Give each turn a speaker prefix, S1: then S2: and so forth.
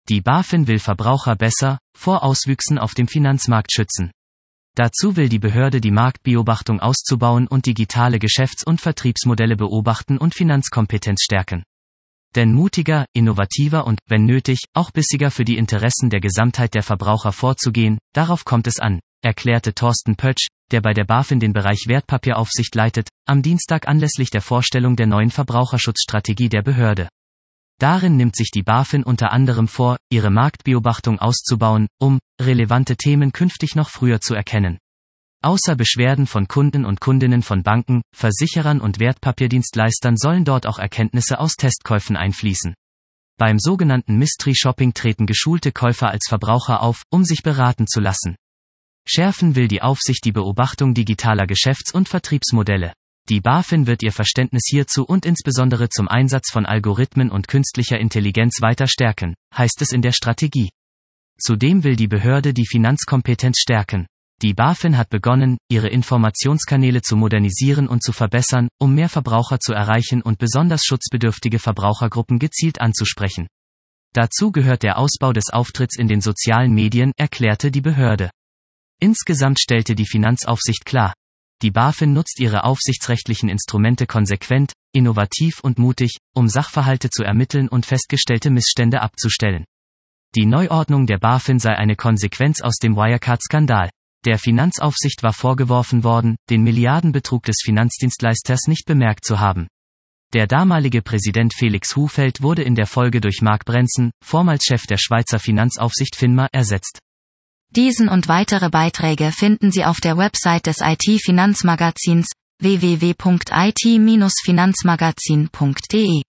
S1: Die BaFin will Verbraucher besser vor Auswüchsen auf dem Finanzmarkt schützen. Dazu will die Behörde die Marktbeobachtung auszubauen und digitale Geschäfts- und Vertriebsmodelle beobachten und Finanzkompetenz stärken. Denn mutiger, innovativer und, wenn nötig, auch bissiger für die Interessen der Gesamtheit der Verbraucher vorzugehen, darauf kommt es an, erklärte Thorsten Pötsch, der bei der BaFin den Bereich Wertpapieraufsicht leitet, am Dienstag anlässlich der Vorstellung der neuen Verbraucherschutzstrategie der Behörde. Darin nimmt sich die BaFin unter anderem vor, ihre Marktbeobachtung auszubauen, um relevante Themen künftig noch früher zu erkennen. Außer Beschwerden von Kunden und Kundinnen von Banken, Versicherern und Wertpapierdienstleistern sollen dort auch Erkenntnisse aus Testkäufen einfließen. Beim sogenannten Mystery Shopping treten geschulte Käufer als Verbraucher auf, um sich beraten zu lassen. Schärfen will die Aufsicht die Beobachtung digitaler Geschäfts- und Vertriebsmodelle. Die BaFin wird ihr Verständnis hierzu und insbesondere zum Einsatz von Algorithmen und künstlicher Intelligenz weiter stärken, heißt es in der Strategie. Zudem will die Behörde die Finanzkompetenz stärken. Die BaFin hat begonnen, ihre Informationskanäle zu modernisieren und zu verbessern, um mehr Verbraucher zu erreichen und besonders schutzbedürftige Verbrauchergruppen gezielt anzusprechen. Dazu gehört der Ausbau des Auftritts in den sozialen Medien, erklärte die Behörde. Insgesamt stellte die Finanzaufsicht klar: Die BaFin nutzt ihre aufsichtsrechtlichen Instrumente konsequent, innovativ und mutig, um Sachverhalte zu ermitteln und festgestellte Missstände abzustellen. Die Neuordnung der BaFin sei eine Konsequenz aus dem Wirecard-Skandal. Der Finanzaufsicht war vorgeworfen worden, den Milliardenbetrug des Finanzdienstleisters nicht bemerkt zu haben. Der damalige Präsident Felix Hufeld wurde in der Folge durch Marc Brenzen, vormals Chef der Schweizer Finanzaufsicht FINMA, ersetzt.
S2: Diesen und weitere Beiträge finden Sie auf der Website des IT-Finanzmagazins www.it-finanzmagazin.de.